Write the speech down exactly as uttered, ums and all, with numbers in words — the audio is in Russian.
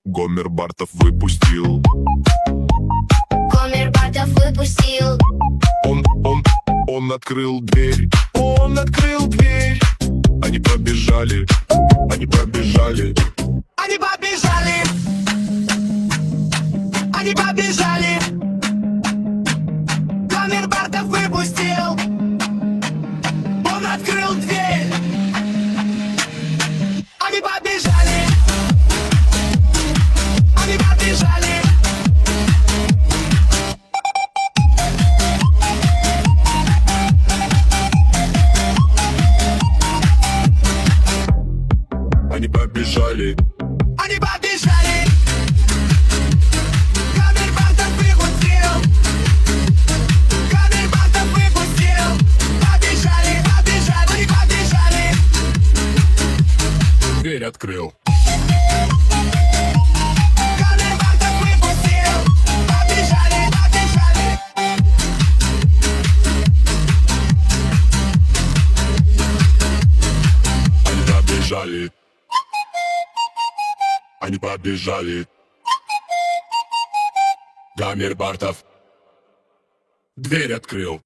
Гомер Бартов выпустил. Гомер Бартов выпустил. Он, он, он открыл дверь. Он открыл дверь. Они побежали. Они побежали. Они побежали. Они побежали. Гомер Бартов выпустил. Он открыл дверь. Они побежали. Они побежали. Они побежали. Они побежали. Гомер Бартов выпустил. Гомер Бартов выпустил. Побежали, побежали, они побежали. Дверь открыл. Гомер Бартов выпустил. Побежали, побежали. Они побежали. Они побежали. Гомер Бартов дверь открыл.